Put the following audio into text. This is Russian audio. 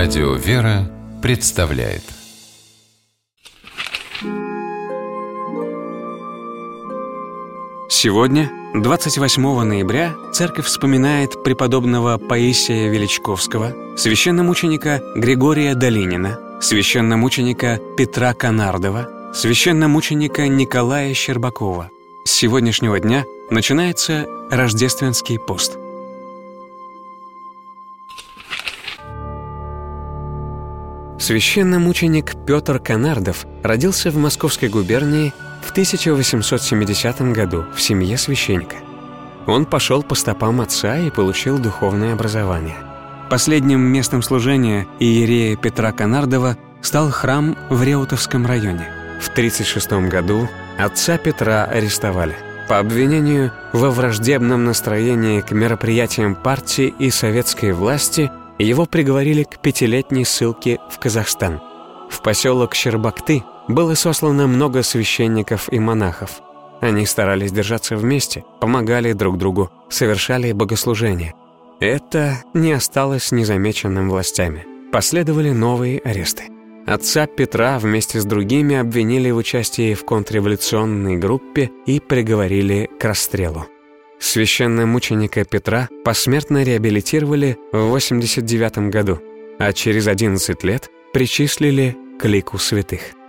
Радио «Вера» представляет. Сегодня, 28 ноября, церковь вспоминает преподобного Паисия Величковского, священномученика Григория Долинина, священномученика Петра Канардова, священномученика Николая Щербакова. С сегодняшнего дня начинается рождественский пост. Священномученик Петр Канардов родился в Московской губернии в 1870 году в семье священника. Он пошел по стопам отца и получил духовное образование. Последним местом служения иерея Петра Канардова стал храм в Реутовском районе. В 1936 году отца Петра арестовали по обвинению во враждебном настроении к мероприятиям партии и советской власти. Его приговорили к 5-летней ссылке в Казахстан. В поселок Щербакты было сослано много священников и монахов. Они старались держаться вместе, помогали друг другу, совершали богослужения. Это не осталось незамеченным властями. Последовали новые аресты. Отца Петра вместе с другими обвинили в участии в контрреволюционной группе и приговорили к расстрелу. Священномученика Петра посмертно реабилитировали в 1989 году, а через 11 лет причислили к лику святых.